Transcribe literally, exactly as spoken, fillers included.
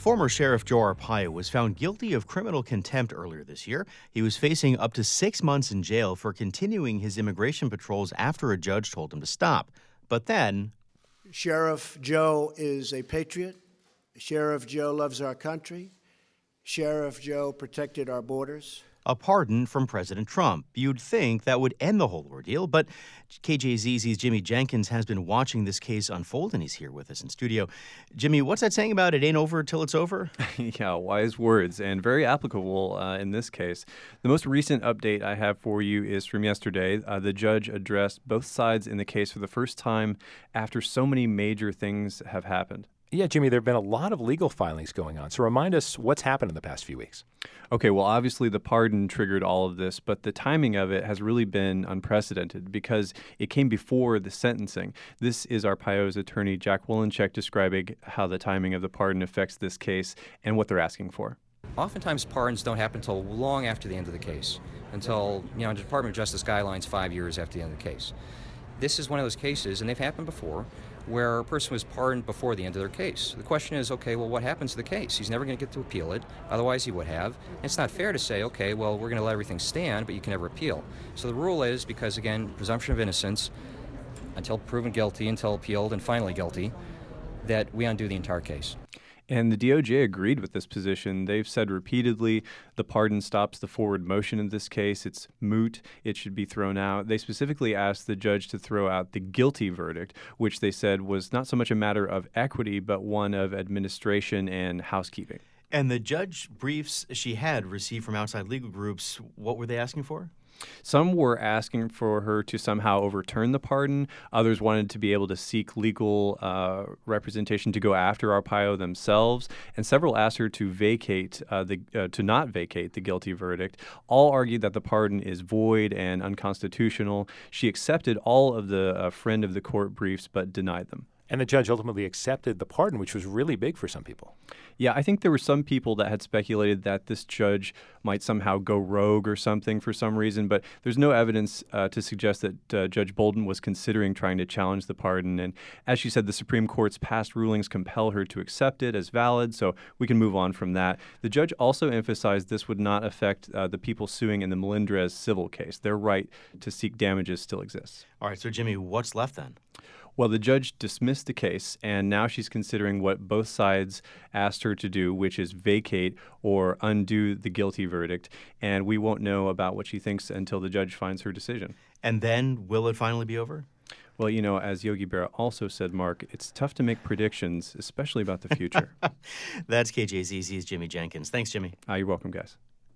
Former Sheriff Joe Arpaio was found guilty of criminal contempt earlier this year. He was facing up to six months in jail for continuing his immigration patrols after a judge told him to stop. But then... Sheriff Joe is a patriot. Sheriff Joe loves our country. Sheriff Joe protected our borders. A pardon from President Trump. You'd think that would end the whole ordeal, but K J Z Z's Jimmy Jenkins has been watching this case unfold, and he's here with us in studio. Jimmy, what's that saying about it ain't over till it's over? Yeah, wise words, and very applicable uh, in this case. The most recent update I have for you is from yesterday. Uh, the judge addressed both sides in the case for the first time after so many major things have happened. Yeah, Jimmy, there have been a lot of legal filings going on. So remind us what's happened in the past few weeks. Okay, well, obviously the pardon triggered all of this, but the timing of it has really been unprecedented because it came before the sentencing. This is Arpaio's attorney, Jack Wolinchek, describing how the timing of the pardon affects this case and what they're asking for. Oftentimes pardons don't happen until long after the end of the case, until, you know, the Department of Justice guidelines five years after the end of the case. This is one of those cases, and they've happened before, where a person was pardoned before the end of their case. The question is, okay, well, what happens to the case? He's never going to get to appeal it, otherwise he would have. And it's not fair to say, okay, well, we're going to let everything stand, but you can never appeal. So the rule is, because, again, presumption of innocence, until proven guilty, until appealed, and finally guilty, that we undo the entire case. And the D O J agreed with this position. They've said repeatedly the pardon stops the forward motion in this case. It's moot. It should be thrown out. They specifically asked the judge to throw out the guilty verdict, which they said was not so much a matter of equity, but one of administration and housekeeping. And the judge briefs she had received from outside legal groups, what were they asking for? Some were asking for her to somehow overturn the pardon. Others wanted to be able to seek legal uh, representation to go after Arpaio themselves. And several asked her to vacate uh, the uh, to not vacate the guilty verdict. All argued that the pardon is void and unconstitutional. She accepted all of the uh, friend of the court briefs, but denied them. And the judge ultimately accepted the pardon, which was really big for some people. Yeah, I think there were some people that had speculated that this judge might somehow go rogue or something for some reason, but there's no evidence uh, to suggest that uh, Judge Bolden was considering trying to challenge the pardon. And as she said, the Supreme Court's past rulings compel her to accept it as valid, so we can move on from that. The judge also emphasized this would not affect uh, the people suing in the Melendrez civil case. Their right to seek damages still exists. All right, so Jimmy, what's left then? Well, the judge dismissed the case, and now she's considering what both sides asked her to do, which is vacate or undo the guilty verdict. And we won't know about what she thinks until the judge finds her decision. And then will it finally be over? Well, you know, as Yogi Berra also said, Mark, it's tough to make predictions, especially about the future. That's K J Z Z's Jimmy Jenkins. Thanks, Jimmy. Uh, you're welcome, guys.